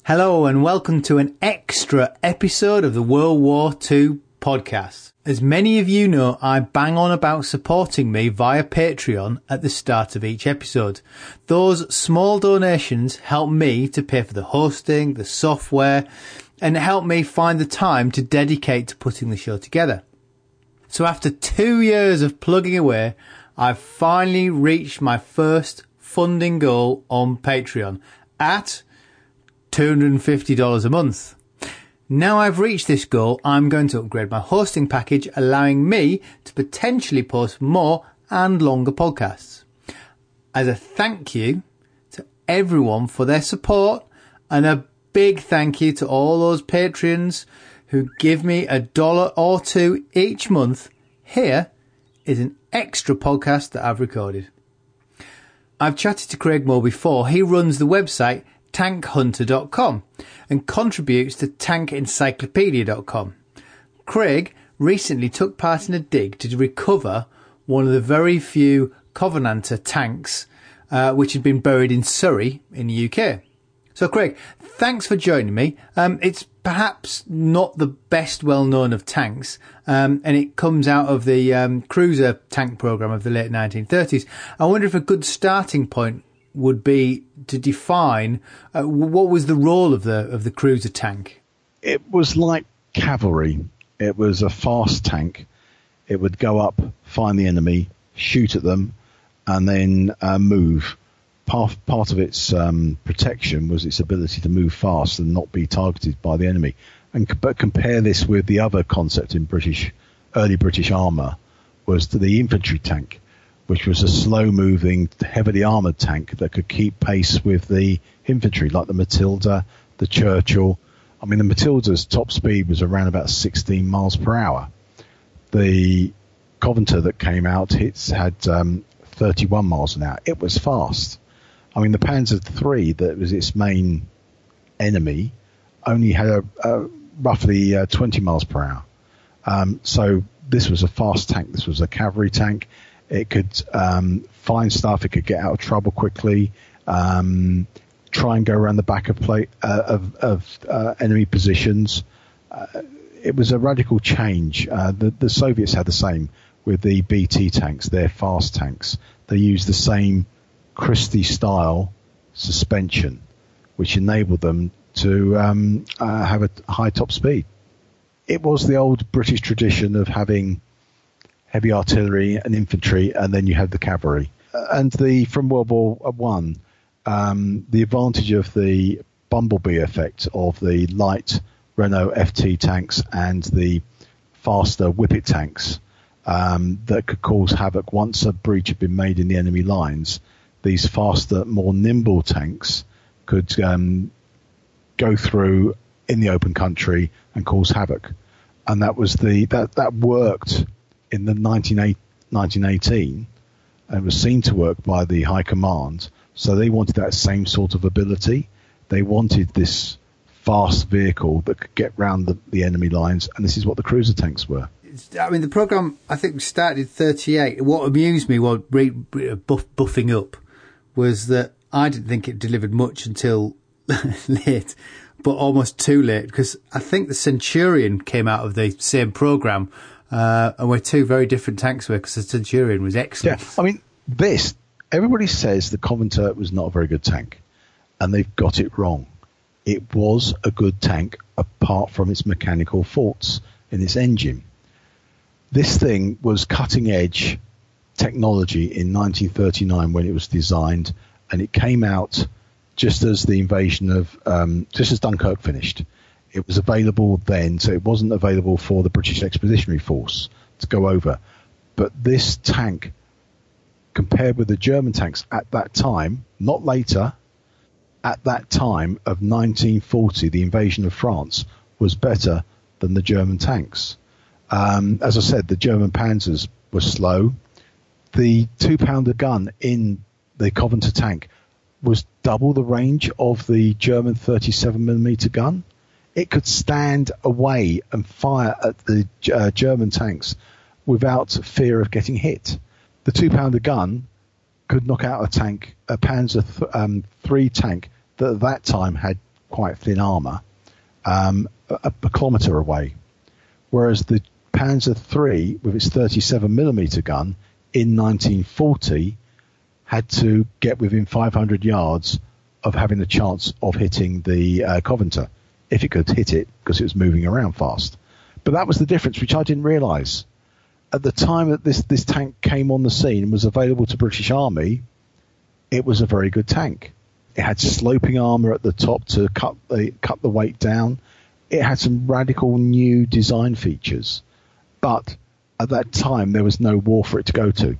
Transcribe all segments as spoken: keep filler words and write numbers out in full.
Hello and welcome to an extra episode of the World War Two podcast. As many of you know, I bang on about supporting me via Patreon at the start of each episode. Those small donations help me to pay for the hosting, the software, and help me find the time to dedicate to putting the show together. So after two years of plugging away, I've finally reached my first funding goal on Patreon at two hundred fifty dollars a month. Now I've reached this goal, I'm going to upgrade my hosting package, allowing me to potentially post more and longer podcasts. As a thank you to everyone for their support, and a big thank you to all those Patreons who give me a dollar or two each month, here is an extra podcast that I've recorded. I've chatted to Craig Moore before. He runs the website tank hunter dot com and contributes to tank encyclopedia dot com. Craig recently took part in a dig to recover one of the very few Covenanter tanks uh, which had been buried in Surrey in the U K. So Craig, thanks for joining me. Um, it's perhaps not the best well known of tanks, um, and it comes out of the um, cruiser tank programme of the late nineteen thirties. I wonder if a good starting point would be to define uh, what was the role of the of the cruiser tank. It was like cavalry. It was a fast tank. It would go up, find the enemy, shoot at them, and then uh, move. Part, part of its um, protection was its ability to move fast and not be targeted by the enemy. And but compare this with the other concept in British early British armour, was the infantry tank, which was a slow-moving, heavily armoured tank that could keep pace with the infantry, like the Matilda, the Churchill. I mean, the Matilda's top speed was around about sixteen miles per hour. The Coventer that came out hits had um, thirty-one miles an hour. It was fast. I mean, the Panzer three, that was its main enemy, only had a, a roughly uh, twenty miles per hour. Um, so this was a fast tank. This was a cavalry tank. It could um, find stuff. It could get out of trouble quickly. Um, try and go around the back of plate uh, of, of uh, enemy positions. Uh, it was a radical change. Uh, the, the Soviets had the same with the B T tanks. They're fast tanks. They used the same Christie style suspension, which enabled them to um, uh, have a high top speed. It was the old British tradition of having heavy artillery and infantry, and then you had the cavalry. And the from World War One, um, the advantage of the bumblebee effect of the light Renault F T tanks and the faster Whippet tanks um, that could cause havoc once a breach had been made in the enemy lines. These faster, more nimble tanks could um, go through in the open country and cause havoc, and that was the that that worked in the nineteen eighteen, and was seen to work by the High Command. So they wanted that same sort of ability. They wanted this fast vehicle that could get round the, the enemy lines, and this is what the cruiser tanks were. I mean, the programme, I think, started in thirty-eight. What amused me while re- buff, buffing up was that I didn't think it delivered much until late, but almost too late, because I think the Centurion came out of the same programme, uh, and we're two very different tanks were, because the Centurion was excellent. Yeah, I mean, this, everybody says the Coventer was not a very good tank, and they've got it wrong. It was a good tank apart from its mechanical faults in its engine. This thing was cutting edge technology in nineteen thirty-nine when it was designed, and it came out just as the invasion of, um, just as Dunkirk finished. It was available then, so it wasn't available for the British Expeditionary Force to go over. But this tank, compared with the German tanks at that time, not later, at that time of nineteen forty, the invasion of France, was better than the German tanks. Um, as I said, the German Panzers were slow. The two-pounder gun in the Coventer tank was double the range of the German thirty-seven millimeter gun. It could stand away and fire at the uh, German tanks without fear of getting hit. The two-pounder gun could knock out a tank, a Panzer th- um, three tank that at that time had quite thin armour, um, a, a kilometre away. Whereas the Panzer three, with its thirty-seven millimeter gun, in nineteen forty, had to get within five hundred yards of having the chance of hitting the uh, Coventer, if it could hit it, because it was moving around fast. But that was the difference, which I didn't realise. At the time that this, this tank came on the scene and was available to British Army, it was a very good tank. It had sloping armour at the top to cut the, cut the weight down. It had some radical new design features. But at that time, there was no war for it to go to.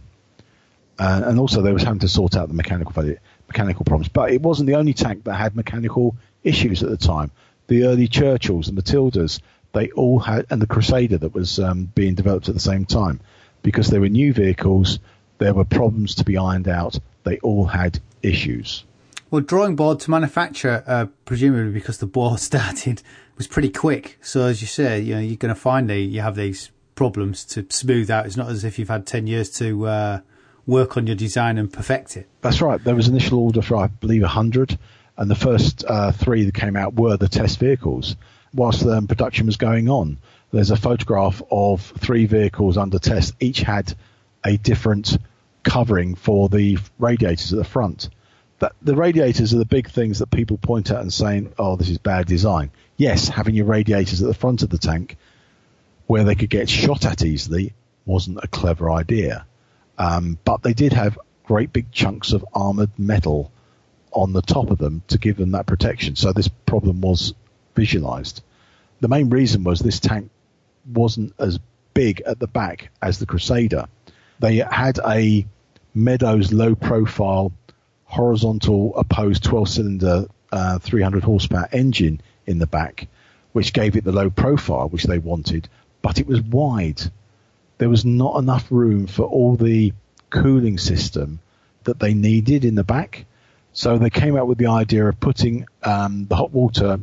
Uh, and also, they was having to sort out the mechanical mechanical problems. But it wasn't the only tank that had mechanical issues at the time. The early Churchills, the Matildas, they all had, and the Crusader that was um, being developed at the same time. Because they were new vehicles, there were problems to be ironed out. They all had issues. Well, drawing board to manufacture, uh, presumably because the war started, was pretty quick. So as you say, you know, you're going to find the, you have these problems to smooth out. It's not as if you've had ten years to uh, work on your design and perfect it. That's right. There was an initial order for, I believe, one hundred, and the first uh, three that came out were the test vehicles. Whilst the um, production was going on, there's a photograph of three vehicles under test. Each had a different covering for the radiators at the front. That the radiators are the big things that people point at and saying, oh, this is bad design. Yes, having your radiators at the front of the tank where they could get shot at easily wasn't a clever idea. Um, but they did have great big chunks of armoured metal on the top of them to give them that protection. So this problem was visualised. The main reason was this tank wasn't as big at the back as the Crusader. They had a Meadows low-profile, horizontal opposed twelve-cylinder, uh, three hundred horsepower engine in the back, which gave it the low profile which they wanted, but it was wide. There was not enough room for all the cooling system that they needed in the back. So they came out with the idea of putting um, the hot water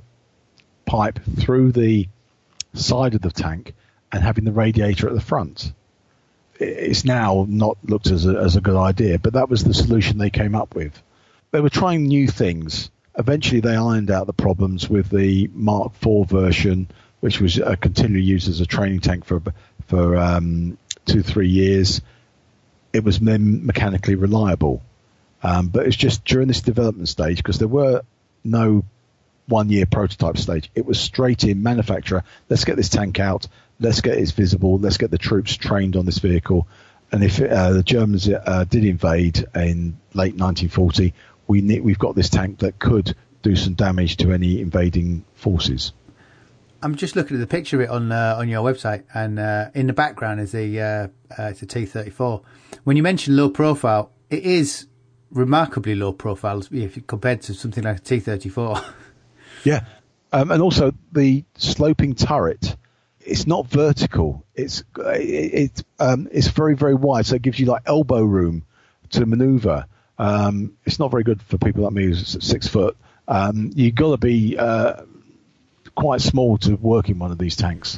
pipe through the side of the tank and having the radiator at the front. It's now not looked as a, as a good idea, but that was the solution they came up with. They were trying new things. Eventually they ironed out the problems with the Mark four version, which was uh, continually used as a training tank for for um, two, three years. It was then mechanically reliable. Um, but it's just during this development stage, because there were no one-year prototype stage. It was straight in manufacturer. Let's get this tank out. Let's get it visible. Let's get the troops trained on this vehicle. And if uh, the Germans uh, did invade in late nineteen forty, we ne- we've got this tank that could do some damage to any invading forces. I'm just looking at the picture of it on uh, on your website, and uh, in the background is the uh, uh, it's a T thirty-four. When you mention low profile, it is remarkably low profile if you compared to something like a T thirty-four. Yeah, um, and also the sloping turret. It's not vertical. It's it, it um, it's very very wide, so it gives you like elbow room to manoeuvre. Um, it's not very good for people like me who's six foot. Um, you've got to be uh, quite small to work in one of these tanks.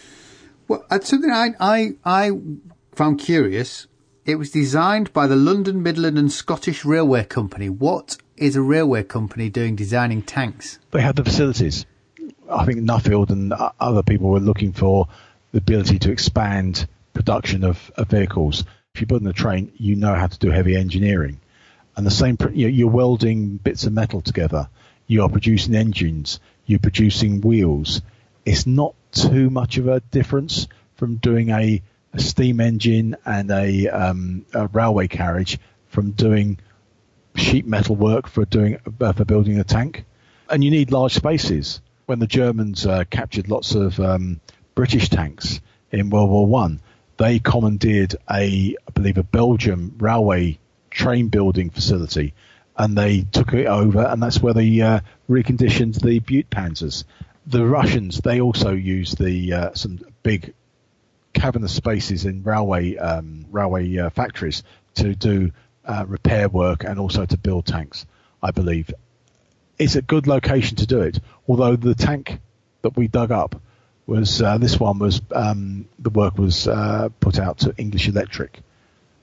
Well, that's something I I I found curious. It was designed by the London, Midland and Scottish Railway Company. What is a railway company doing designing tanks? They have the facilities. I think Nuffield and other people were looking for the ability to expand production of, of vehicles. If you're building a train, you know how to do heavy engineering. And the same, you're welding bits of metal together. You are producing engines. You're producing wheels. It's not too much of a difference from doing a, a steam engine and a, um, a railway carriage from doing sheet metal work for doing uh, for building a tank. And you need large spaces. When the Germans uh, captured lots of um, British tanks in World War One, they commandeered a, I believe, a Belgium railway train building facility, and they took it over, and that's where they uh, reconditioned the Butte Panzers. The Russians, they also used the uh, some big cavernous spaces in railway um, railway uh, factories to do uh, repair work and also to build tanks, I believe. It's a good location to do it, although the tank that we dug up was, uh, this one was, um, the work was uh, put out to English Electric.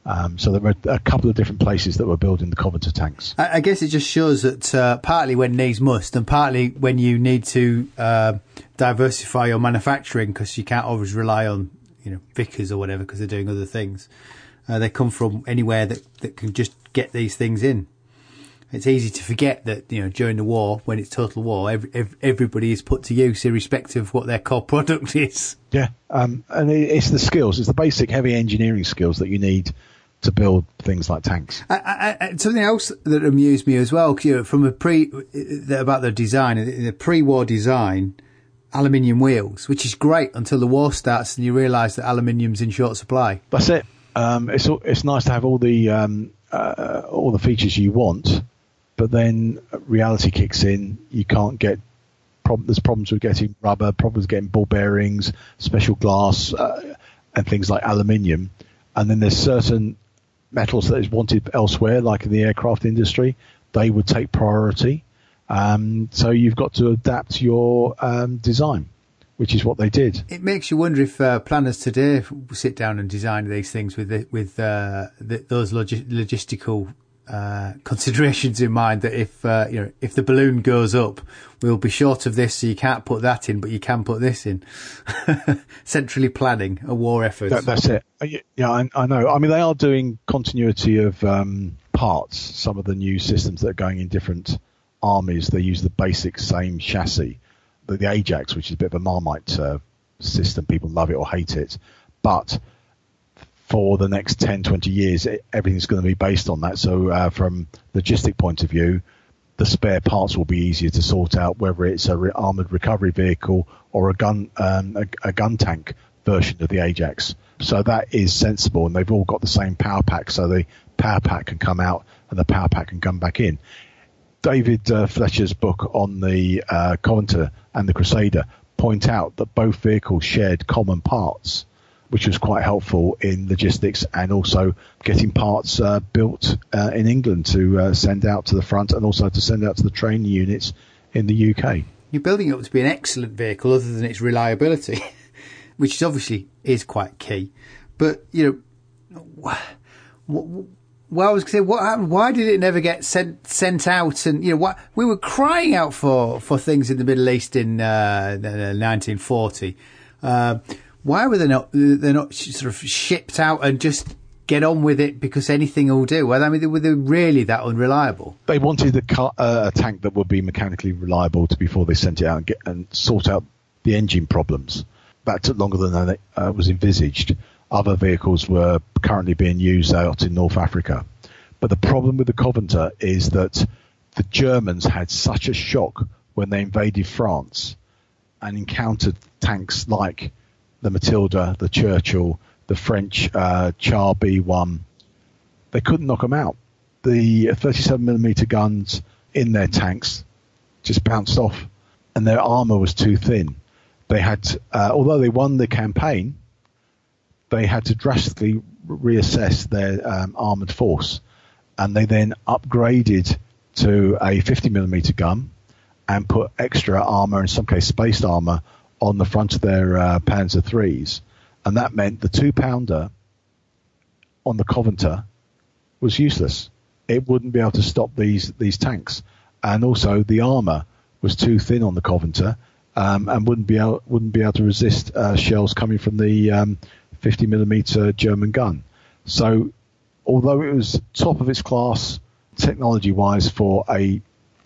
Um, so there were a couple of different places that were building the Coventry tanks. I, I guess it just shows that uh, partly when needs must, and partly when you need to uh, diversify your manufacturing, because you can't always rely on, you know, Vickers or whatever, because they're doing other things. Uh, they come from anywhere that, that can just get these things in. It's easy to forget that, you know, during the war, when it's total war, every, every, everybody is put to use irrespective of what their core product is. Yeah, um, and it's the skills, it's the basic heavy engineering skills that you need to build things like tanks. I, I, something else that amused me as well, you know, from a pre about the design, the pre-war design, aluminium wheels, which is great until the war starts and you realise that aluminium's in short supply. That's it. Um, it's it's nice to have all the um, uh, all the features you want, but then reality kicks in. You can't get prob- there's problems with getting rubber, problems with getting ball bearings, special glass, uh, and things like aluminium. And then there's certain metals that is wanted elsewhere, like in the aircraft industry. They would take priority. Um, so you've got to adapt your um, design, which is what they did. It makes you wonder if uh, planners today sit down and design these things with the, with uh, the, those logi- logistical uh, considerations in mind. That if uh, you know if the balloon goes up, we'll be short of this, so you can't put that in, but you can put this in. Centrally planning a war effort. That, that's it. Yeah, I, I know. I mean, they are doing continuity of um, parts. Some of the new systems that are going in different armies, they use the basic same chassis. The, the Ajax, which is a bit of a Marmite uh, system, people love it or hate it, but for the next ten, twenty years, it, everything's going to be based on that. So uh, from logistic point of view, the spare parts will be easier to sort out, whether it's a re- armoured recovery vehicle or a gun um, a, a gun tank version of the Ajax. So that is sensible, and they've all got the same power pack, so the power pack can come out and the power pack can come back in. David uh, Fletcher's book on the uh, Coventry and the Crusader point out that both vehicles shared common parts, which was quite helpful in logistics and also getting parts uh, built uh, in England to uh, send out to the front and also to send out to the training units in the U K. You're building it up to be an excellent vehicle other than its reliability, which is obviously is quite key. But, you know, what, what, well, I was going to say, what happened? Why did it never get sent sent out? And, you know, what we were crying out for, for things in the Middle East in uh, nineteen forty. Uh, why were they not they're not sort of shipped out and just get on with it because anything will do? Well, I mean, were they really that unreliable? They wanted a, car, uh, a tank that would be mechanically reliable to before they sent it out and, get, and sort out the engine problems. That took longer than it uh, was envisaged. Other vehicles were currently being used out in North Africa. But the problem with the Coventry is that the Germans had such a shock when they invaded France and encountered tanks like the Matilda, the Churchill, the French uh, Char B one. They couldn't knock them out. The thirty-seven millimeter guns in their tanks just bounced off, and their armour was too thin. They had, uh, although they won the campaign, they had to drastically reassess their um, armoured force, and they then upgraded to a fifty millimeter gun and put extra armour, in some case spaced armour, on the front of their uh, Panzer threes, and that meant the two pounder on the Coventry was useless. It wouldn't be able to stop these these tanks, and also the armour was too thin on the Coventry, um, and wouldn't be able wouldn't be able to resist uh, shells coming from the um, fifty millimeter German gun. So, although it was top of its class technology-wise for a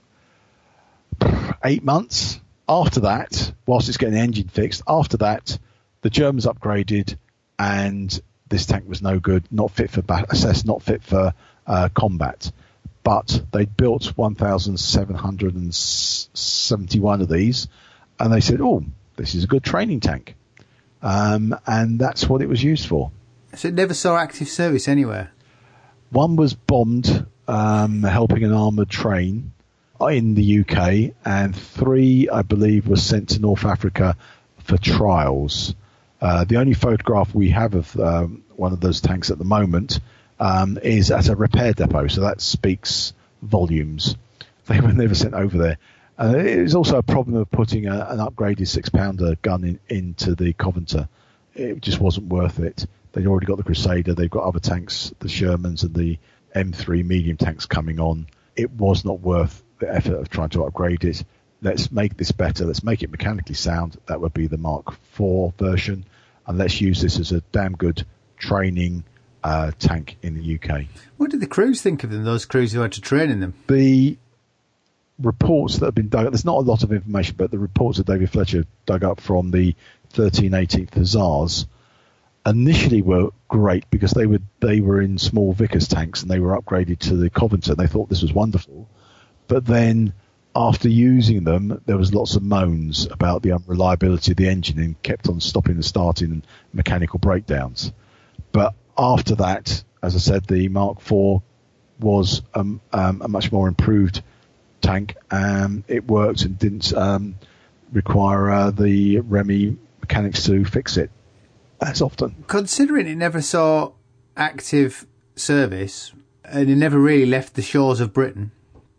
eight months, after that, whilst it's getting the engine fixed, after that, the Germans upgraded, and this tank was no good, not fit for bat- assess, not fit for uh, combat. But they built one thousand seven hundred seventy-one of these, and they said, "Oh, this is a good training tank," um, and that's what it was used for. So it never saw active service anywhere. One was bombed, um, helping an armoured train in the U K, and three, I believe, were sent to North Africa for trials. Uh, the only photograph we have of um, one of those tanks at the moment um, is at a repair depot, so that speaks volumes. They were never sent over there. Uh, it was also a problem of putting a, an upgraded six-pounder gun in, into the Coventry. it just wasn't worth it. They'd already got the Crusader, they've got other tanks, the Shermans and the M three medium tanks coming on. It was not worth the effort of trying to upgrade it. Let's make this better. Let's make it mechanically sound. That would be the Mark four version. And let's use this as a damn good training uh, tank in the U K. What did the crews think of them, those crews who had to train in them? The reports that have been dug up, there's not a lot of information, but the reports that David Fletcher dug up from the thirteen eighteenth Hussars initially were great because they were they were in small Vickers tanks and they were upgraded to the Coventry. They thought this was wonderful. But then after using them, there was lots of moans about the unreliability of the engine and kept on stopping and starting and mechanical breakdowns. But after that, as I said, the Mark four was um, um, a much more improved tank. Um, it worked and didn't um, require uh, the Remy mechanics to fix it as often. Considering it never saw active service and it never really left the shores of Britain,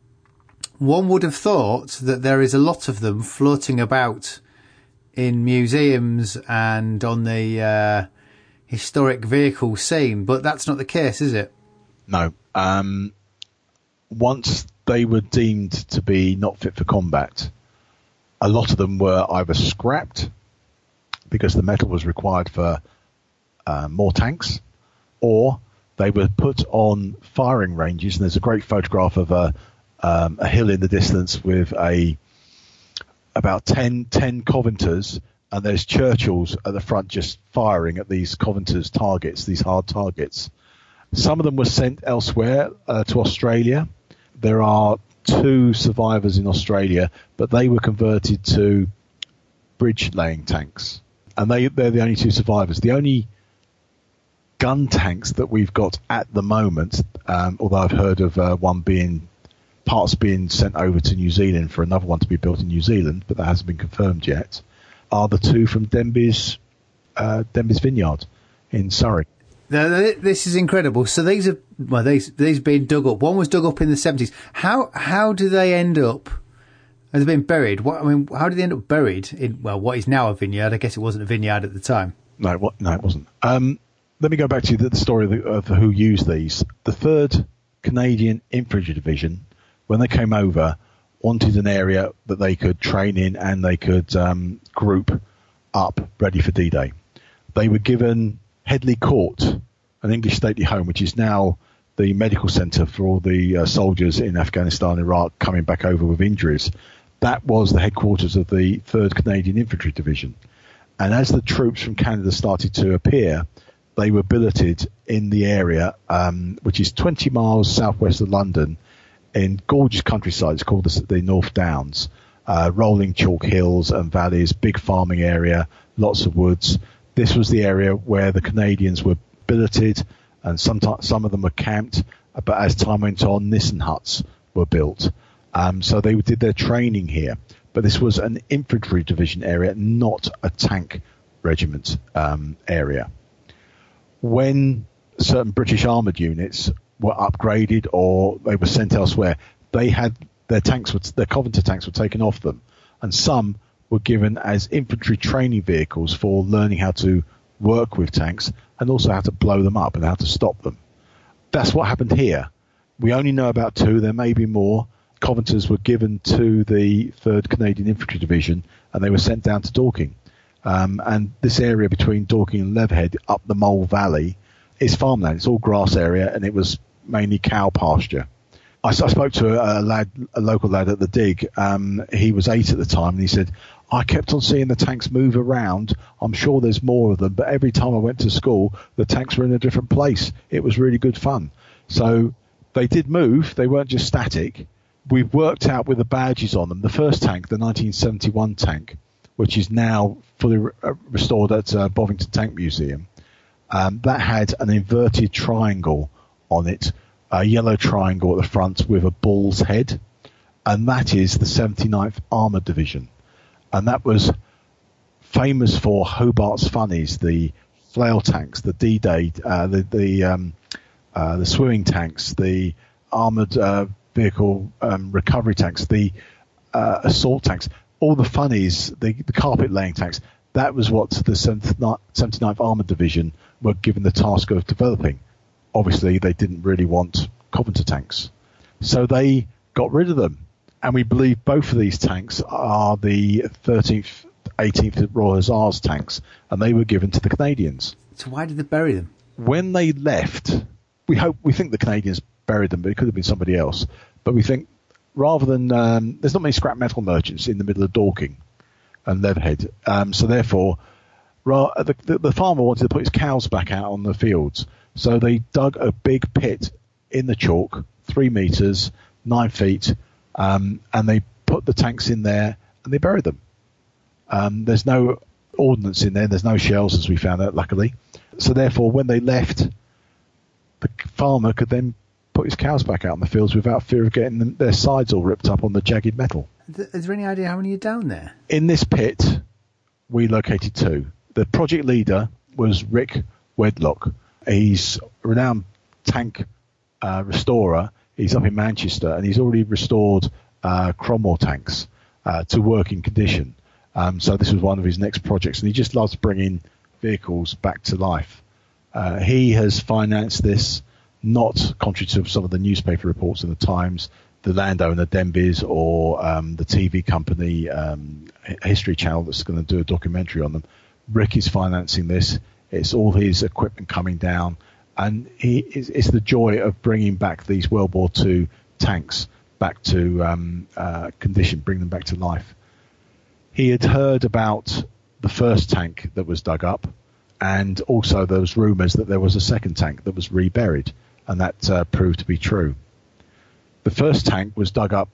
one would have thought that there is a lot of them floating about in museums and on the uh, historic vehicle scene, but that's not the case, is it? No. Um, once they were deemed to be not fit for combat, a lot of them were either scrapped because the metal was required for uh, more tanks, or they were put on firing ranges. And there's a great photograph of a um, a hill in the distance with a about ten, ten Coventers, and there's Churchills at the front just firing at these Coventers targets, these hard targets. Some of them were sent elsewhere uh, to Australia. There are two survivors in Australia, but they were converted to bridge-laying tanks. And they, they're the only two survivors. The only gun tanks that we've got at the moment, um, although I've heard of uh, one being, parts being sent over to New Zealand for another one to be built in New Zealand, but that hasn't been confirmed yet, are the two from Denby's, uh, Denby's Vineyard in Surrey. Now, this is incredible. So these are, well, these, these been dug up. One was dug up in the seventies. How, how do they end up? Have they been buried? What, I mean, how did they end up buried in, well, what is now a vineyard? I guess it wasn't a vineyard at the time. No, what, no, it wasn't. Um, let me go back to the, the story of, the, of who used these. The third Canadian Infantry Division, when they came over, wanted an area that they could train in and they could um, group up ready for D-Day. They were given Headley Court, an English stately home, which is now the medical centre for all the uh, soldiers in Afghanistan and Iraq coming back over with injuries. That was the headquarters of the third Canadian Infantry Division. And as the troops from Canada started to appear, they were billeted in the area, um, which is twenty miles southwest of London, in gorgeous countryside. It's called the, the North Downs, uh, rolling chalk hills and valleys, big farming area, lots of woods. This was the area where the Canadians were billeted, and sometimes some of them were camped. But as time went on, Nissen huts were built. Um, so they did their training here. But this was an infantry division area, not a tank regiment um, area. When certain British armoured units were upgraded or they were sent elsewhere, they had their tanks, were, their Coventry tanks were taken off them, and some were given as infantry training vehicles for learning how to work with tanks and also how to blow them up and how to stop them. That's what happened here. We only know about two. There may be more. Coventers were given to the third Canadian Infantry Division and they were sent down to Dorking. Um, and this area between Dorking and Leatherhead up the Mole Valley is farmland. It's all grass area and it was mainly cow pasture. I, I spoke to a, a lad, a local lad at the dig. Um, he was eight at the time and he said, I kept on seeing the tanks move around. I'm sure there's more of them, but every time I went to school, the tanks were in a different place. It was really good fun. So they did move. They weren't just static. We've worked out with the badges on them. The first tank, the nineteen seventy-one tank, which is now fully re- restored at uh, Bovington Tank Museum, um, that had an inverted triangle on it, a yellow triangle at the front with a bull's head, and that is the seventy-ninth Armoured Division. And that was famous for Hobart's Funnies, the flail tanks, the D-Day, uh, the the, um, uh, the swimming tanks, the armoured uh, vehicle um, recovery tanks, the uh, assault tanks, all the funnies, the, the carpet laying tanks. that was what the seventy-ninth Armoured Division were given the task of developing. Obviously, they didn't really want Coventry tanks. So they got rid of them. And we believe both of these tanks are the thirteenth, eighteenth Royal Hussars tanks, and they were given to the Canadians. So why did they bury them? When they left, we hope we think the Canadians buried them, but it could have been somebody else. But we think rather than um, there's not many scrap metal merchants in the middle of Dorking and Leatherhead, um, so therefore ra- the, the, the farmer wanted to put his cows back out on the fields, so they dug a big pit in the chalk, three meters, nine feet. Um, and they put the tanks in there and they buried them. Um, there's no ordnance in there. There's no shells, as we found out, luckily. So therefore, when they left, the farmer could then put his cows back out in the fields without fear of getting them, their sides all ripped up on the jagged metal. Is there any idea how many are down there? In this pit, we located two. The project leader was Rick Wedlock. He's a renowned tank uh, restorer. He's up in Manchester, and he's already restored uh, Cromwell tanks uh, to working condition. Um, so this was one of his next projects, and he just loves bringing vehicles back to life. Uh, he has financed this, not contrary to some of the newspaper reports in the Times, the landowner Denbys, or um, the T V company um, History Channel that's going to do a documentary on them. Rick is financing this. It's all his equipment coming down. And he, it's, it's the joy of bringing back these World War Two tanks back to um, uh, condition, bring them back to life. He had heard about the first tank that was dug up, and also there was rumours that there was a second tank that was reburied, and that uh, proved to be true. The first tank was dug up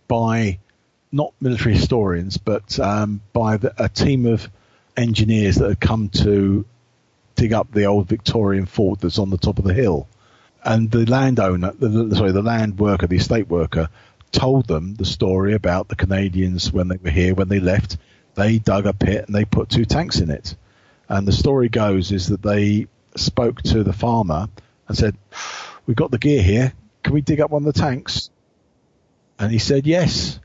by not military historians, but um, by the, a team of engineers that had come to dig up the old Victorian fort that's on the top of the hill. And the landowner, the, sorry, the land worker, the estate worker, told them the story about the Canadians when they were here, when they left. They dug a pit and they put two tanks in it. And the story goes is that they spoke to the farmer and said, "We've got the gear here. Can we dig up one of the tanks?" And he said, "Yes."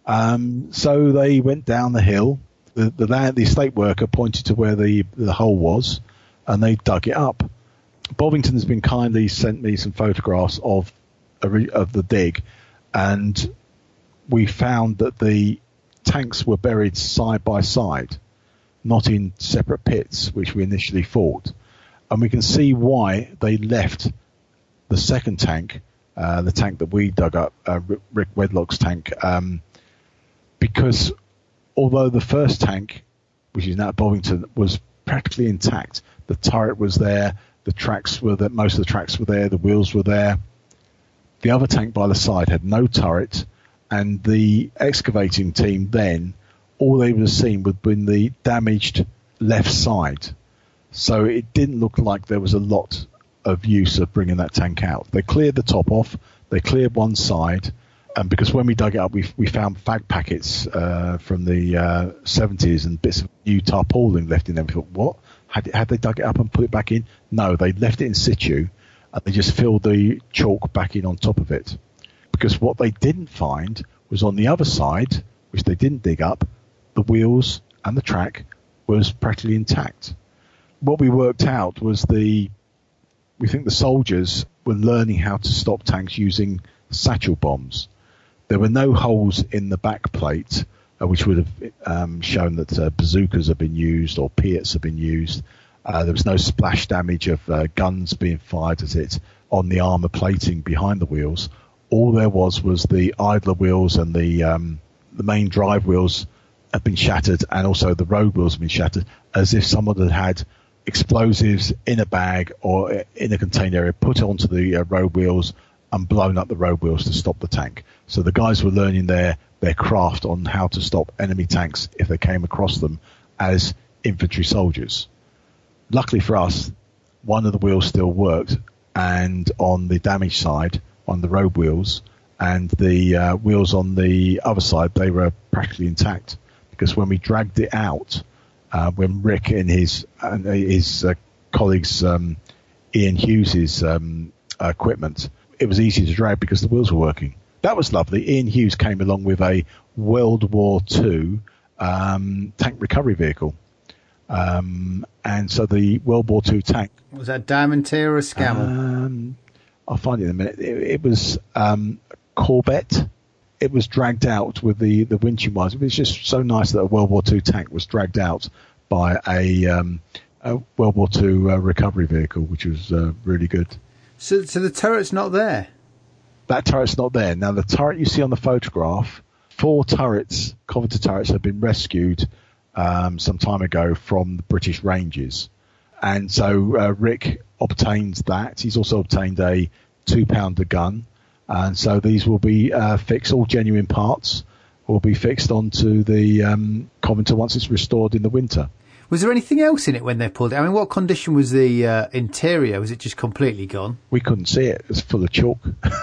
Um, so they went down the hill. The, the land, the estate worker pointed to where the, the hole was, and they dug it up. Bovington has been kindly sent me some photographs of of the dig, and we found that the tanks were buried side by side, not in separate pits, which we initially thought. And we can see why they left the second tank, uh, the tank that we dug up, uh, Rick Wedlock's tank, um, because although the first tank, which is now at Bovington, was practically intact, the turret was there, the tracks were there, most of the tracks were there, the wheels were there. The other tank by the side had no turret, and the excavating team then, all they would have seen would have been the damaged left side. So it didn't look like there was a lot of use of bringing that tank out. They cleared the top off, they cleared one side, and because when we dug it up, we we found fag packets uh, from the uh, seventies and bits of new tarpaulin left in there. We thought, what? Had, had they dug it up and put it back in? No, they left it in situ, and they just filled the chalk back in on top of it. Because what they didn't find was on the other side, which they didn't dig up, the wheels and the track was practically intact. What we worked out was the, we think the soldiers were learning how to stop tanks using satchel bombs. There were no holes in the back plate, uh, which would have um, shown that uh, bazookas have been used or Piats have been used. Uh, there was no splash damage of uh, guns being fired at it on the armour plating behind the wheels. All there was was the idler wheels and the um, the main drive wheels had been shattered, and also the road wheels had been shattered, as if someone had had explosives in a bag or in a container area, put it onto the uh, road wheels and blown up the road wheels to stop the tank. So the guys were learning their, their craft on how to stop enemy tanks if they came across them as infantry soldiers. Luckily for us, one of the wheels still worked, and on the damaged side, on the road wheels, and the uh, wheels on the other side, they were practically intact. Because when we dragged it out, uh, when Rick and his and his uh, colleagues, um, Ian Hughes's um, equipment, it was easy to drag because the wheels were working. That was lovely. Ian Hughes came along with a World War Two um, tank recovery vehicle, Um, and so the World War Two tank... Was that Diamond Tier or a Scammer? Um, I'll find it in a minute. It, it was um, Corvette. It was dragged out with the, the winching wires. It was just so nice that a World War Two tank was dragged out by a, um, a World War Two uh, recovery vehicle, which was uh, really good. So, so the turret's not there? That turret's not there. Now, the turret you see on the photograph, four turrets, Coventry turrets, have been rescued um, some time ago from the British Rangers. And so uh, Rick obtained that. He's also obtained a two-pounder gun. And so these will be uh, fixed, all genuine parts, will be fixed onto the um, Coventry once it's restored in the winter. Was there anything else in it when they pulled it? I mean, what condition was the uh, interior? Was it just completely gone? We couldn't see it. It was full of chalk.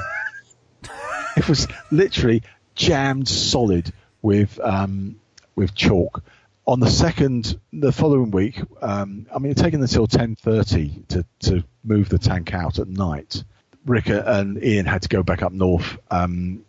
It was literally jammed solid with um, with chalk. On the second, the following week, um, I mean, it taken until ten thirty to, to move the tank out at night. Rick and Ian had to go back up north. Um,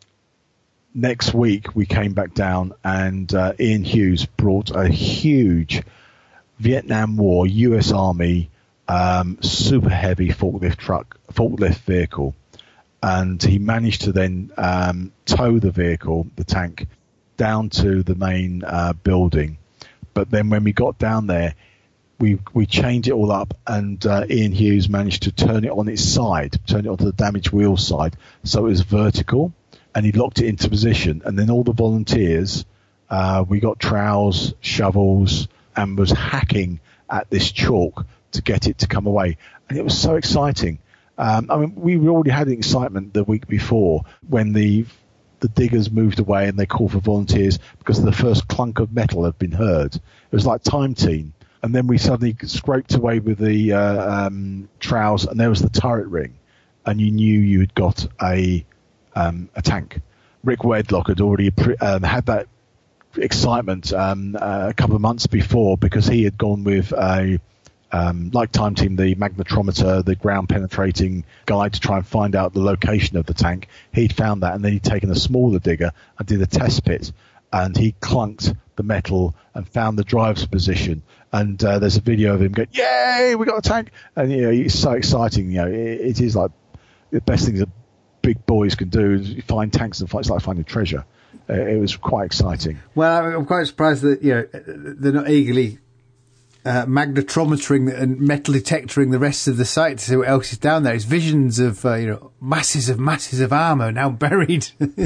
next week, we came back down, and uh, Ian Hughes brought a huge Vietnam War U S Army um, super heavy forklift truck, forklift vehicle. And he managed to then um, tow the vehicle, the tank, down to the main uh, building. But then when we got down there, we we changed it all up, and uh, Ian Hughes managed to turn it on its side, turn it onto the damaged wheel side, so it was vertical, and he locked it into position. And then all the volunteers, uh, we got trowels, shovels, and was hacking at this chalk to get it to come away. And it was so exciting. Um, I mean, we already had the excitement the week before when the the diggers moved away and they called for volunteers because the first clunk of metal had been heard. It was like Time Team. And then we suddenly scraped away with the uh, um, trowels, and there was the turret ring, and you knew you had got a um, a tank. Rick Wedlock had already pre- um, had that excitement um, uh, a couple of months before because he had gone with a Um, like Time Team, the magnetometer, the ground penetrating guide to try and find out the location of the tank. He'd found that, and then he'd taken a smaller digger and did a test pit, and he clunked the metal and found the drive's position. And uh, there's a video of him going, "Yay, we got a tank!" And you know, it's so exciting. You know, it, it is like the best things that big boys can do is find tanks and find, it's like finding treasure. Uh, it was quite exciting. Well, I'm quite surprised that you know they're not eagerly Uh, magnetometering and metal detectoring the rest of the site to see what else is down there. It's visions of uh, you know masses of masses of armour now buried,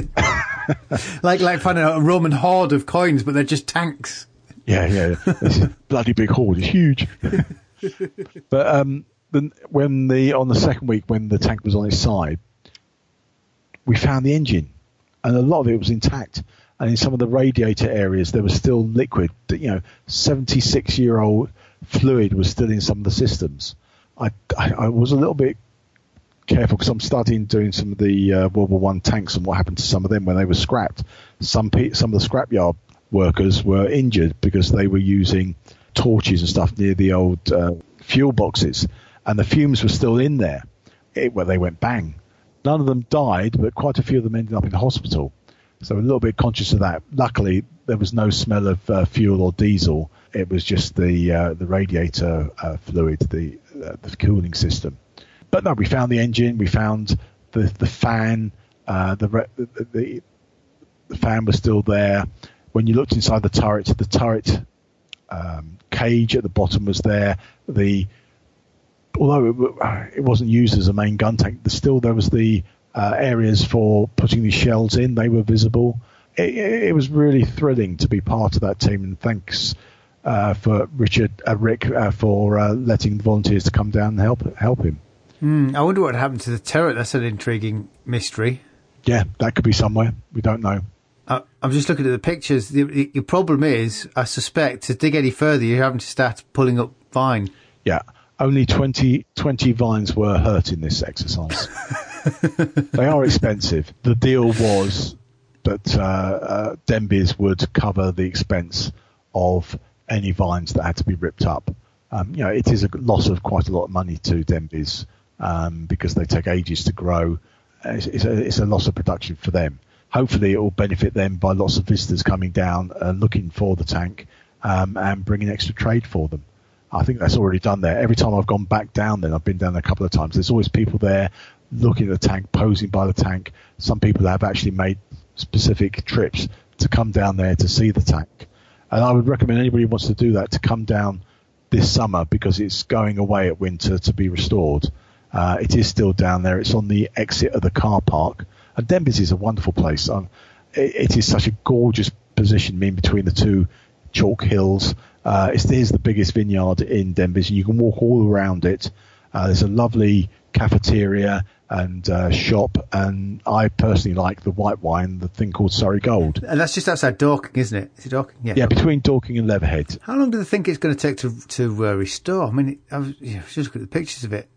like like finding a Roman hoard of coins, but they're just tanks. Yeah, yeah, it's a bloody big hoard. It's huge. But um, the, when the on the second week when the tank was on its side, we found the engine, and a lot of it was intact. And in some of the radiator areas, there was still liquid. You know, seventy-six-year-old fluid was still in some of the systems. I, I, I was a little bit careful because I'm studying doing some of the uh, World War One tanks and what happened to some of them when they were scrapped. Some pe- some of the scrapyard workers were injured because they were using torches and stuff near the old uh, fuel boxes, and the fumes were still in there. It, well, they went bang. None of them died, but quite a few of them ended up in hospital. So a little bit conscious of that. Luckily, there was no smell of uh, fuel or diesel. It was just the uh, the radiator uh, fluid, the uh, the cooling system. But no, we found the engine. We found the the fan. Uh, the, the the the fan was still there. When you looked inside the turret, the turret um, cage at the bottom was there. The although it, it wasn't used as a main gun tank, still there was the Uh, areas for putting these shells in. They were visible. It, it was really thrilling to be part of that team, and thanks uh, for Richard, uh, Rick, uh, for uh, letting the volunteers to come down and help help him. Mm, I wonder what happened to the turret. That's an intriguing mystery. Yeah, that could be somewhere. We don't know. Uh, I'm just looking at the pictures. The, the, the problem is, I suspect, to dig any further, you're having to start pulling up vine. Yeah, only twenty, twenty vines were hurt in this exercise. They are expensive. The deal was that uh, uh, Denbys would cover the expense of any vines that had to be ripped up. Um, you know, it is a loss of quite a lot of money to Denbys um, because they take ages to grow. It's, it's, a, it's a loss of production for them. Hopefully, it will benefit them by lots of visitors coming down and looking for the tank um, and bring in extra trade for them. I think that's already done there. Every time I've gone back down there, I've been down there a couple of times, there's always people there looking at the tank, posing by the tank. Some people have actually made specific trips to come down there to see the tank. And I would recommend anybody who wants to do that to come down this summer, because it's going away at winter to be restored. Uh, it is still down there. It's on the exit of the car park. And Denbies is a wonderful place. Um, it, it is such a gorgeous position in between the two chalk hills. Uh, it's, here's the biggest vineyard in Denbies, and you can walk all around it. Uh, there's a lovely cafeteria and uh, shop, and I personally like the white wine, the thing called Surrey Gold. And that's just outside Dorking, isn't it? Is it Dorking? Yeah, yeah, between Dorking and Leatherhead. How long do they think it's going to take to to uh, restore? I mean, I was, you know, just looking at the pictures of it.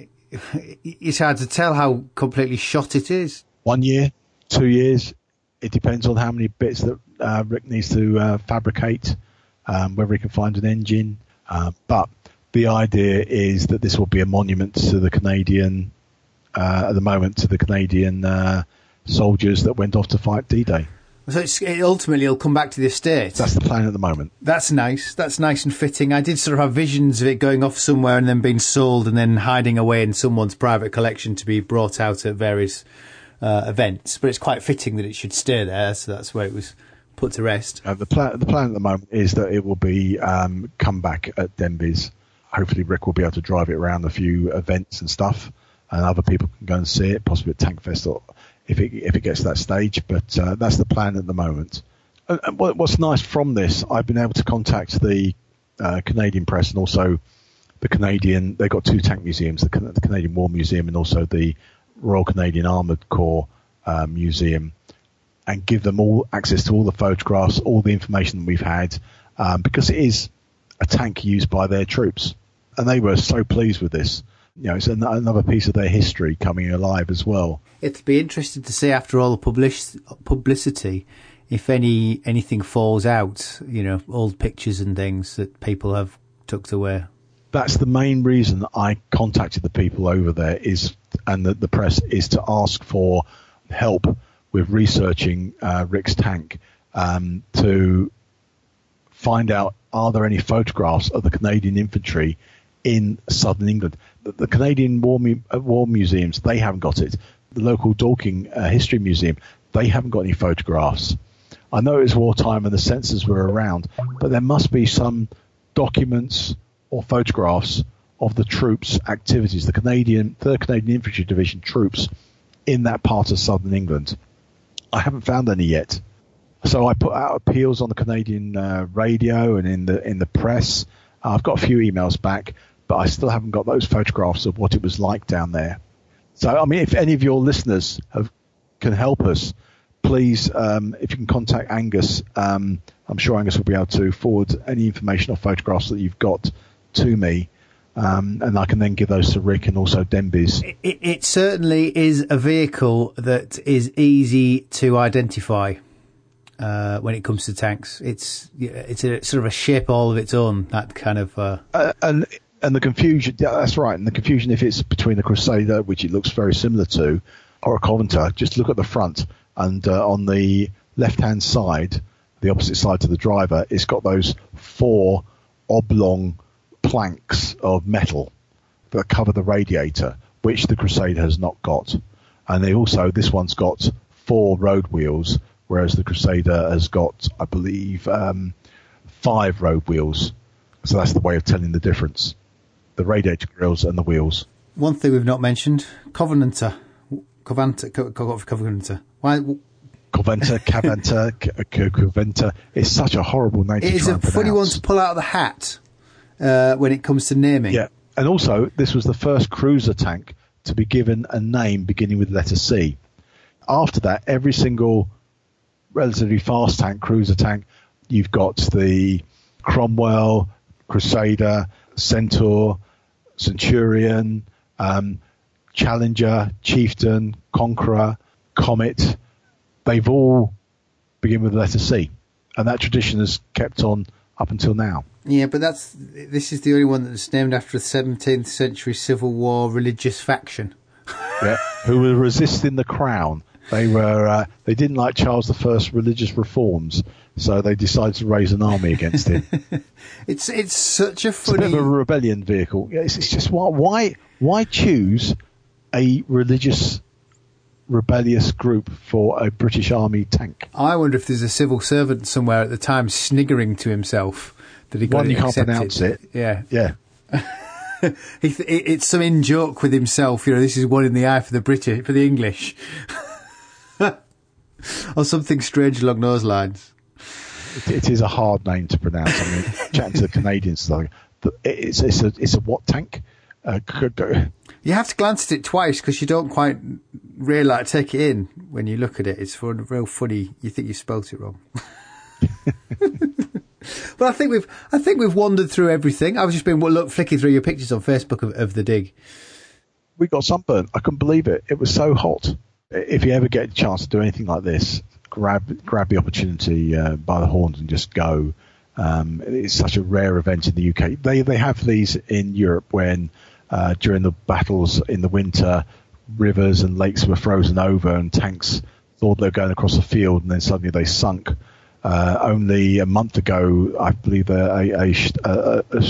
It's hard to tell how completely shot it is. One year, two years. It depends on how many bits that uh, Rick needs to uh, fabricate, um, whether he can find an engine. Uh, but the idea is that this will be a monument to the Canadian, uh, at the moment, to the Canadian uh, soldiers that went off to fight D-Day. So it's, it ultimately it'll come back to the estate. That's the plan at the moment. That's nice. That's nice and fitting. I did sort of have visions of it going off somewhere and then being sold and then hiding away in someone's private collection to be brought out at various uh, events. But it's quite fitting that it should stay there, so that's where it was put to rest. Uh, the plan, the plan at the moment is that it will be um, come back at Denbies. Hopefully Rick will be able to drive it around a few events and stuff, and other people can go and see it, possibly at Tankfest or if it if it gets to that stage. But uh, that's the plan at the moment. And, and what's nice from this, I've been able to contact the uh, Canadian press and also the Canadian. They've got two tank museums: the, the Canadian War Museum and also the Royal Canadian Armoured Corps uh, Museum, and give them all access to all the photographs, all the information that we've had, um, because it is a tank used by their troops, and they were so pleased with this. You know, it's an, another piece of their history coming alive as well. It'll be interesting to see after all the publish, publicity if any anything falls out, you know, old pictures and things that people have tucked away. That's the main reason I contacted the people over there is, and the, the press, is to ask for help with researching uh, Rick's tank, um, to find out, are there any photographs of the Canadian infantry in southern England? The, the Canadian War, mu- uh, War Museums, they haven't got it. The local Dorking uh, History Museum, they haven't got any photographs. I know it was wartime and the censors were around, but there must be some documents or photographs of the troops' activities, the Canadian third Canadian Infantry Division troops in that part of southern England. I haven't found any yet. So I put out appeals on the Canadian uh, radio and in the in the press. Uh, I've got a few emails back, but I still haven't got those photographs of what it was like down there. So, I mean, if any of your listeners have, can help us, please, um, if you can contact Angus, um, I'm sure Angus will be able to forward any information or photographs that you've got to me, um, and I can then give those to Rick and also Denbies. It, it certainly is a vehicle that is easy to identify. Uh, when it comes to tanks, it's it's a sort of a ship all of its own. That kind of uh... Uh, and and the confusion. Yeah, that's right. And the confusion, if it's between a Crusader, which it looks very similar to, or a Coventer, just look at the front, and uh, on the left-hand side, the opposite side to the driver, it's got those four oblong planks of metal that cover the radiator, which the Crusader has not got. And they also, this one's got four road wheels, whereas the Crusader has got, I believe, um, five road wheels. So that's the way of telling the difference. The radiator grills and the wheels. One thing we've not mentioned, Covenanter. Covenanter. Covenanter. Why? Coventer, Caventer, Coventer. It's such a horrible name to try and pronounce. It is a funny one to pull out of the hat uh, when it comes to naming. Yeah, and also, this was the first cruiser tank to be given a name beginning with the letter C. After that, every single relatively fast tank, cruiser tank, you've got the Cromwell, Crusader, Centaur, Centurion, um, Challenger, Chieftain, Conqueror, Comet. They've all begin with the letter C, and that tradition has kept on up until now. Yeah, but that's this is the only one that's named after a seventeenth century Civil War religious faction. Yeah, who were resisting the crown. They were. Uh, they didn't like Charles the First's religious reforms, so they decided to raise an army against him. it's it's such a It's funny... a bit of a rebellion vehicle. It's, it's just why, why why choose a religious, rebellious group for a British Army tank? I wonder if there's a civil servant somewhere at the time sniggering to himself that he got One it you can't accepted. pronounce it. Yeah. Yeah. he th- it, it's some in joke with himself, you know, this is one in the eye for the British, for the English. Or something strange along those lines. It, it is a hard name to pronounce. I mean, chatting to the Canadians, like, it's, it's, a, it's a what tank? Uh, you have to glance at it twice because you don't quite really like take it in when you look at it. It's for real funny. You think you spelt it wrong. But I think we've I think we've wandered through everything. I was just been look flicking through your pictures on Facebook of, of the dig. We got sunburnt. I couldn't believe it. It was so hot. If you ever get a chance to do anything like this, grab grab the opportunity uh, by the horns and just go. Um, it's such a rare event in the U K. They they have these in Europe when uh, during the battles in the winter, rivers and lakes were frozen over and tanks thought they were going across the field and then suddenly they sunk. Uh, only a month ago, I believe a, a, a, a, a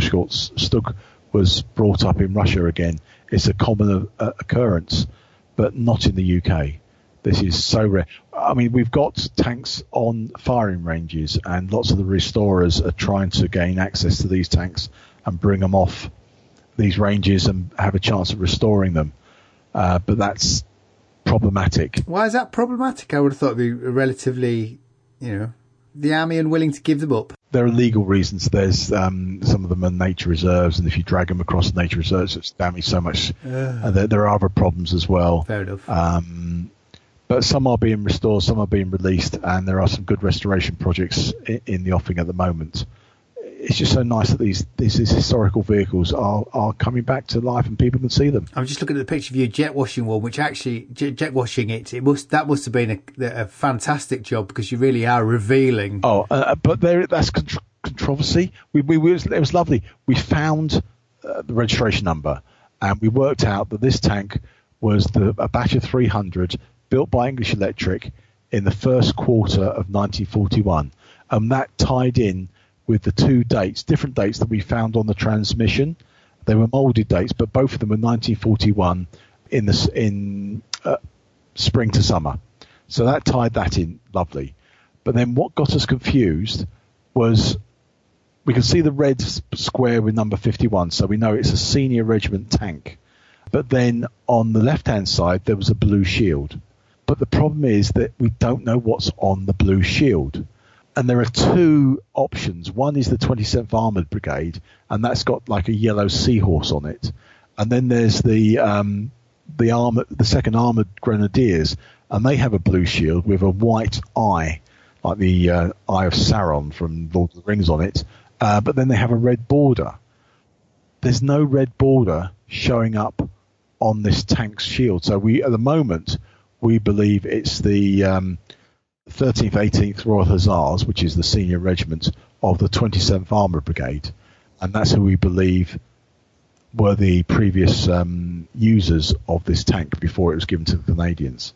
Stug was brought up in Russia again. It's a common uh, occurrence, but not in the U K. This is so rare. I mean, we've got tanks on firing ranges, and lots of the restorers are trying to gain access to these tanks and bring them off these ranges and have a chance of restoring them. Uh, but that's problematic. Why is that problematic? I would have thought it'd be relatively, you know, the army unwilling to give them up. There are legal reasons. There's um, some of them are nature reserves, and if you drag them across the nature reserves, it's damaged so much. Uh. And there, there are other problems as well. Fair enough. Um, but some are being restored, some are being released, and there are some good restoration projects in, in the offing at the moment. It's just so nice that these these, these historical vehicles are, are coming back to life and people can see them. I'm just looking at the picture of your jet washing one, which actually jet, jet washing it. It must that must have been a, a fantastic job because you really are revealing. Oh, uh, but there that's contr- controversy. We, we, we it was lovely. We found uh, the registration number and we worked out that this tank was the a batch of three hundred built by English Electric in the first quarter of nineteen forty-one, and that tied in with the two dates, different dates that we found on the transmission. They were moulded dates, but both of them were nineteen forty-one in the in uh, spring to summer. So that tied that in lovely. But then what got us confused was we could see the red square with number fifty-one, so we know it's a senior regiment tank. But then on the left-hand side, there was a blue shield. But the problem is that we don't know what's on the blue shield. And there are two options. One is the twenty-seventh Armoured Brigade, and that's got like a yellow seahorse on it. And then there's the um, the armor, the second Armoured Grenadiers, and they have a blue shield with a white eye, like the uh, Eye of Sauron from Lord of the Rings on it. Uh, but then they have a red border. There's no red border showing up on this tank's shield. So we, at the moment, we believe it's the um, thirteenth, eighteenth Royal Hussars, which is the senior regiment of the twenty-seventh Armoured Brigade, and that's who we believe were the previous um, users of this tank before it was given to the Canadians.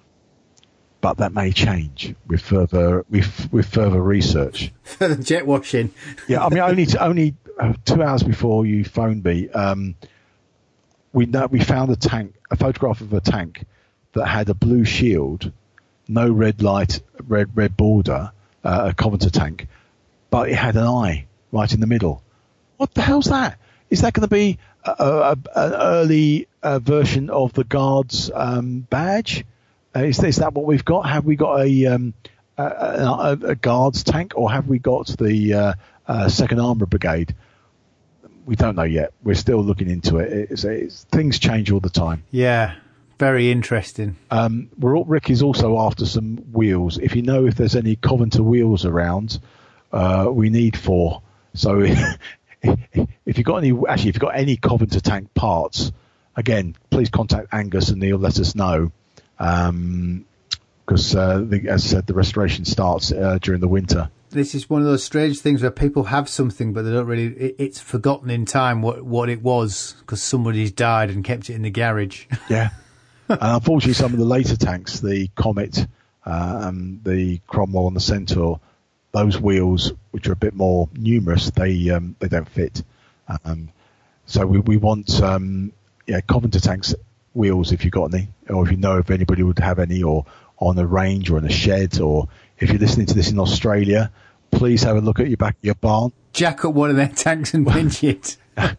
But that may change with further with with further research. Further jet washing. Yeah, I mean, only only uh, two hours before you phoned me, um, we know, we found a tank, a photograph of a tank that had a blue shield. No red light, red red border, uh, a Coventry tank, but it had an eye right in the middle. What the hell's that? Is that going to be a, a, an early uh, version of the Guards um, badge? Uh, is, is that what we've got? Have we got a, um, a, a, a Guards tank, or have we got the uh, uh, Second Armoured Brigade? We don't know yet. We're still looking into it. It's, it's, things change all the time. Yeah. Very interesting. Um, we're all, Rick is also after some wheels. If you know if there's any Coventry wheels around, uh, we need four. So if, if you've got any, actually, if you've got any Coventry tank parts, again, please contact Angus and he'll let us know. Um, because, uh, the, as I said, the restoration starts uh, during the winter. This is one of those strange things where people have something, but they don't really, it, it's forgotten in time what, what it was because somebody's died and kept it in the garage. Yeah. And unfortunately, some of the later tanks, the Comet, uh, and the Cromwell and the Centaur, those wheels, which are a bit more numerous, they um, they don't fit. Um, so we we want um, yeah Coventer tanks wheels if you've got any, or if you know if anybody would have any, or on a range or in a shed, or if you're listening to this in Australia, please have a look at your back of your barn. Jack up one of their tanks and pinch it.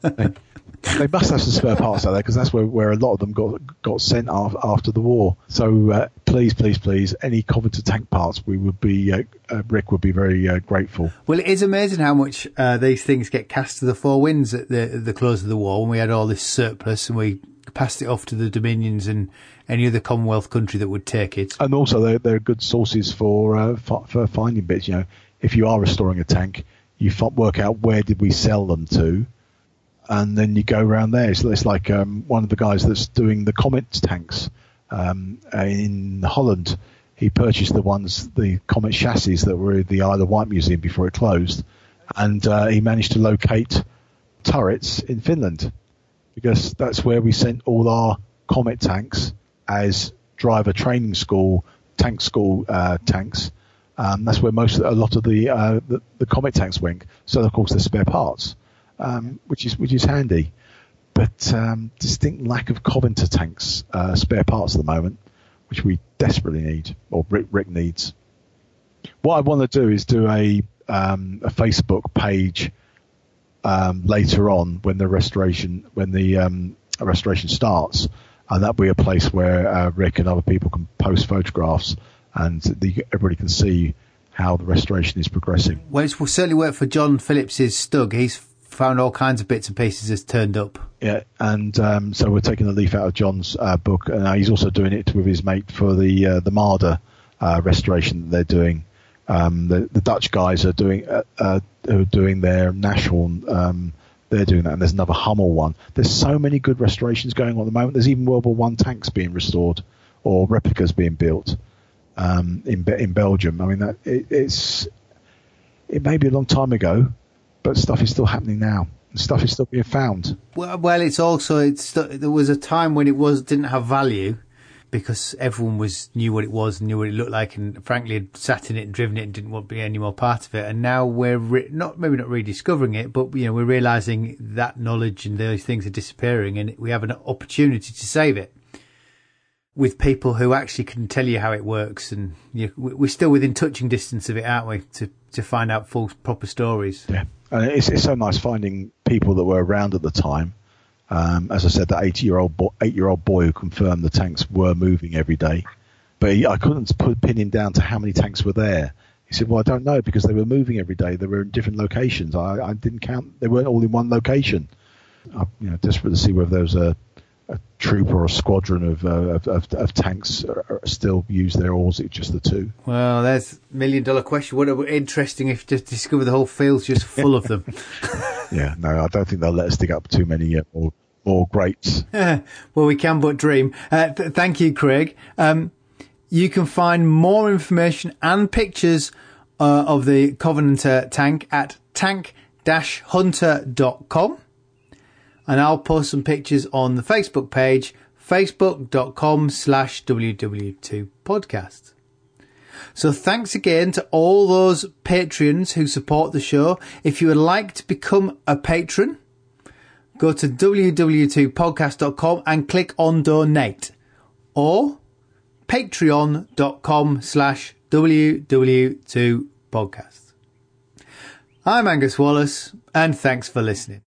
They must have some spare parts out there, because that's where, where a lot of them got got sent af- after the war. So uh, please, please, please, any Coventer tank parts, we would be uh, uh, Rick would be very uh, grateful. Well, it is amazing how much uh, these things get cast to the four winds at the, at the close of the war, when we had all this surplus and we passed it off to the Dominions and any other Commonwealth country that would take it. And also, they're, they're good sources for uh, for, for finding bits. You know, if you are restoring a tank, you f- work out where did we sell them to, and then you go around there. So it's like um, one of the guys that's doing the Comet tanks um, in Holland. He purchased the ones, the Comet chassis that were at the Isle of Wight Museum before it closed, and uh, he managed to locate turrets in Finland, because that's where we sent all our Comet tanks as driver training school, tank school uh, tanks. Um, that's where most, a lot of the, uh, the the Comet tanks went. So of course they're spare parts, um, which is which is handy. But um, distinct lack of Coventer tanks uh, spare parts at the moment, which we desperately need, or Rick, Rick needs. What I want to do is do a um, a Facebook page um, later on when the restoration when the um, restoration starts, and that'll be a place where uh, Rick and other people can post photographs, and the, everybody can see how the restoration is progressing. Well, it's, we'll certainly work for John Phillips's Stug. He's found all kinds of bits and pieces that's turned up. Yeah, and um, so we're taking a leaf out of John's uh, book, and uh, he's also doing it with his mate for the uh, the Marder uh, restoration that they're doing. Um, the, the Dutch guys are doing uh, uh, who are doing their Nashorn. Um, they're doing that, and there's another Hummel one. There's so many good restorations going on at the moment. There's even World War One tanks being restored, or replicas being built um, in in Belgium. I mean, that it, it's it may be a long time ago, but stuff is still happening now. Stuff is still being found. Well, well, it's also it's there was a time when it was didn't have value, because everyone was knew what it was and knew what it looked like, and frankly had sat in it and driven it and didn't want to be any more part of it. And now we're re- not maybe not rediscovering it, but you know we're realising that knowledge and those things are disappearing, and we have an opportunity to save it with people who actually can tell you how it works. And you know, we're still within touching distance of it, aren't we? To to find out full proper stories. Yeah, and it's it's so nice finding people that were around at the time. Um, as I said, that eight-year-old bo- eight-year-old boy who confirmed the tanks were moving every day, but he, I couldn't put pin him down to how many tanks were there. He said, "Well, I don't know, because they were moving every day. They were in different locations. I, I didn't count. They weren't all in one location." I'm you know, desperate to see whether there was a, a troop or a squadron of uh, of, of, of tanks are, are still use there, or is it just the two? Well, there's a million-dollar question. Would it be interesting if to discover the whole field's just full of them? Yeah, no, I don't think they'll let us dig up too many yet, or more greats. Well, we can but dream. Uh, th- thank you, Craig. Um, you can find more information and pictures uh, of the Covenanter tank at tank dash hunter dot com. And I'll post some pictures on the Facebook page, facebook.com slash WW2 podcast. So thanks again to all those patrons who support the show. If you would like to become a patron, go to w w two podcast dot com and click on donate, or patreon.com slash WW2 podcast. I'm Angus Wallace, and thanks for listening.